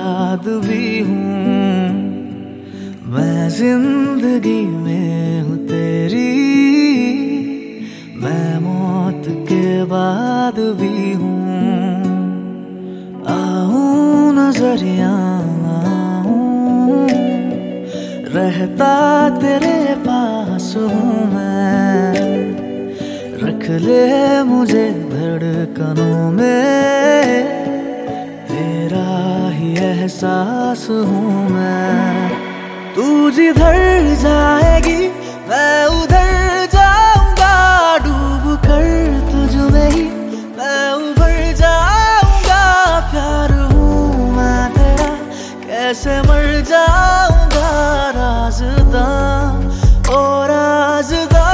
बाद भी हूँ। मैं जिंदगी में हूँ तेरी, मैं मौत के बाद भी हूँ। आऊं नजरिया आऊं, रहता तेरे पास हूँ मैं। रख ले मुझे धड़कनों में, तेरा ही एहसास हूँ मैं। तू जिधर जाएगी मैं उधर जाऊंगा, डूब कर तुझ में ही मैं उभर जाऊंगा। प्यार हूँ मैं तेरा, कैसे मर जाऊंगा। राज़दां ओ राज़दां,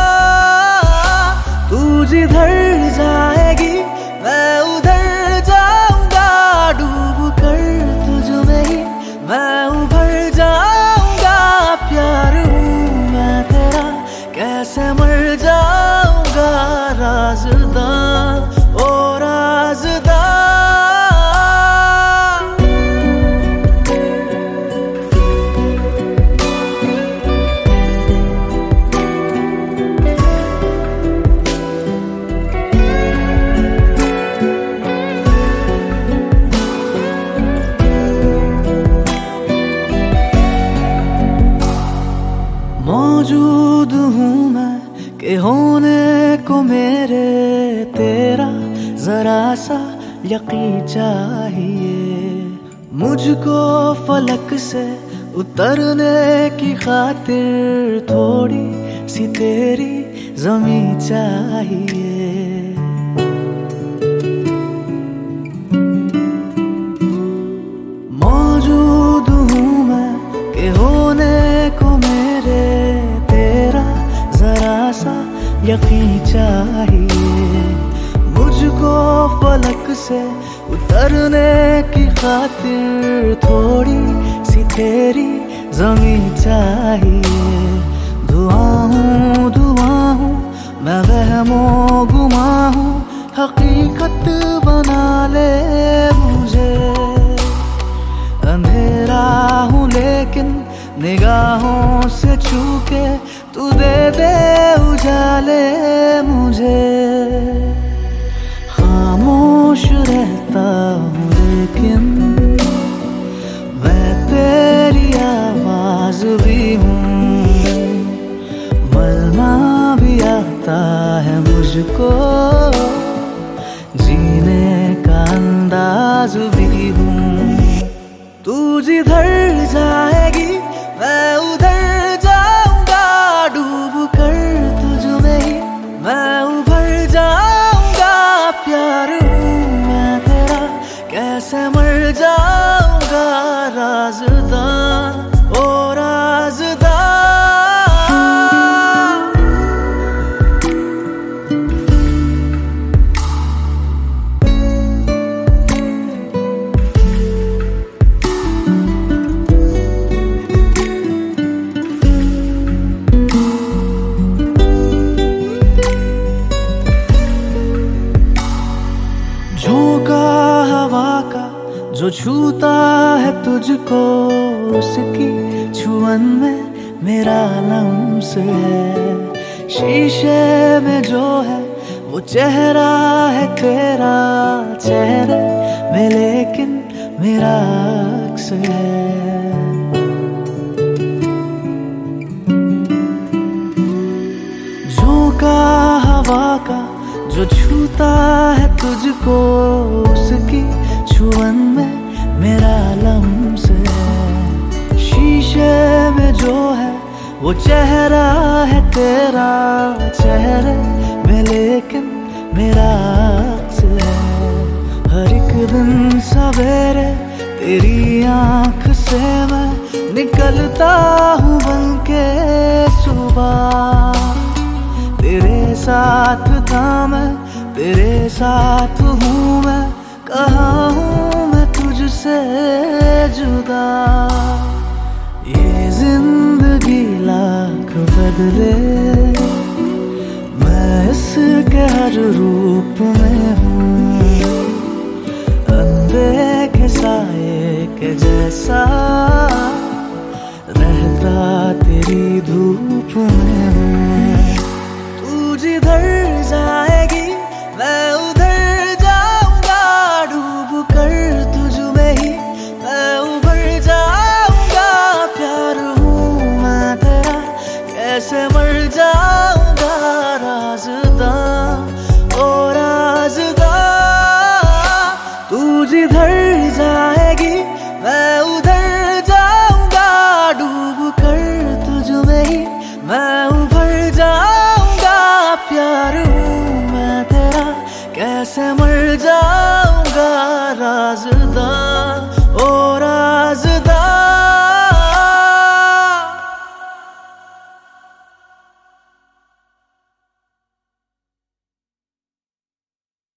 तू जिधर जाएगी मैं उधर जाऊंगा, डूब कर तुझ में ही मैं उभर जाऊंगा। प्यार हूँ मैं तेरा, कैसे मर जाऊंगा। राज़दां ओ राज़दां। मौजूद हूँ मैं कि होने को मेरे तेरा जरा सा यकीन चाहिए। मुझको फलक से उतरने की खातिर थोड़ी सी तेरी ज़मीं चाहिए। मौजूद हूँ मैं कि होने को मेरे तेरा जरा सा यकीन चाहिए। मुझको फलक से उतरने की खातिर थोड़ी सी तेरी ज़मीं चाहिए। दुआ हूँ मैं वहमो गुमा हूँ, हकीकत बना ले मुझे। अंधेरा हूँ लेकिन निगाहों से छू के तू दे दे उजाले मुझे। खामोश रहता हूँ लेकिन मैं तेरी आवाज भी हूँ। मरना भी आता है मुझको, जीने का अंदाज भी हूँ। तू जिधर जाएगी मैं उधर जाऊंगा, डूब कर तुझ में ही मैं उभर जाऊंगा। प्यार हूँ मैं तेरा, कैसे मर जाऊंगा। राज़दां ओ राज़दां। झोंका हवा का जो छूता है तुझको, उसकी छुअन में मेरा लम्स है। शीशे में जो है वो चेहरा है तेरा, चेहरे में लेकिन मेरा अक्स है। झोंका हवा का जो छूता है तुझको, उसकी छुअन में मेरा लम्स है। शीशे में जो है वो चेहरा है तेरा, चेहरे में लेकिन मेरा अक्स है। हर एक दिन सवेरे तेरी आँख से मैं निकलता हूँ बनके सुबह। तेरे साथ था मैं, तेरे साथ हूँ मैं, कहाँ हूँ मैं तुझसे जुदा। ये जिंदगी लाख बदले, मैं इसके हर रूप में हूँ। अंधेरे के साए के जैसा रहता तेरी धूप में हूँ। तू जिधर